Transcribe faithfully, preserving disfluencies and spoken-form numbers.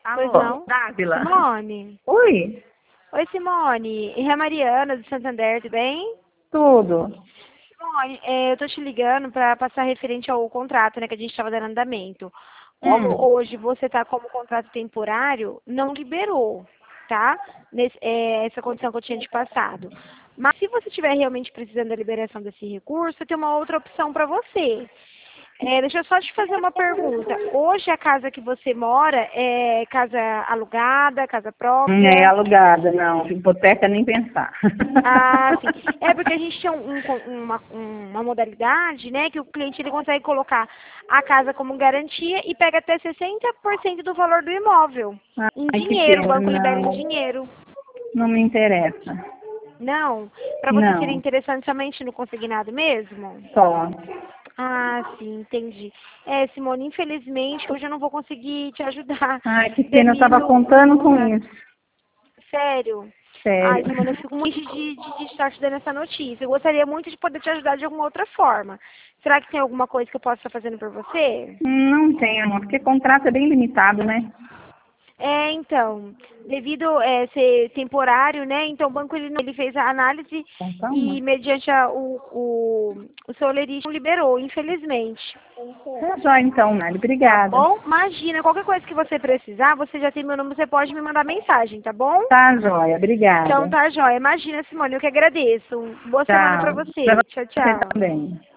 Pois Alô, não? Dávila. Simone? Oi, Oi, Simone. É a Mariana, do Santander, tudo bem? tudo. Simone, é, eu tô te ligando para passar referente ao contrato, né, que a gente estava dando andamento. Como Hum, hoje você está como contrato temporário, não liberou, tá? Nesse- é, essa condição que eu tinha te passado. Mas se você estiver realmente precisando da liberação desse recurso, tem uma outra opção para você. É, deixa eu só te fazer uma pergunta. Hoje a casa que você mora é casa alugada, casa Hum, é própria? alugada, não. Hipoteca nem pensar. Ah, sim. É porque a gente tem um- um- uma, uma modalidade, né, que o cliente ele consegue colocar a casa como garantia e pega até sessenta por cento do valor do imóvel. Em Ai, que dinheiro, o pena, banco libera em não. dinheiro. Não me interessa. Não? Para você seria Não, interessante somente no consignado mesmo? só. Ah, sim, entendi. É, Simone, infelizmente hoje eu não vou conseguir te ajudar Ai, que pena, eu estava devido ao contando com contrato. isso. Sério? Ai, Sério. Simone, eu fico muito de, de, de estar te dando essa notícia. Eu gostaria muito de poder te ajudar de alguma outra forma. Será que tem alguma coisa que eu possa estar fazendo por você? Não tenho, amor, porque contrato é bem limitado, né? É, então, devido é, ser temporário, né? Então o banco ele, não- ele fez a análise Conta uma. e mediante a, o, o, o seu olerite não liberou, infelizmente. Tá jóia, então, Mari. Tá Obrigada. bom? Imagina, qualquer coisa que você precisar, você já tem meu número, você pode me mandar mensagem, tá bom? Tá jóia, Então obrigada. tá, jóia. Imagina, Simone, eu que agradeço. Boa semana pra Tchau. Pra você. Tchau, você tchau. também.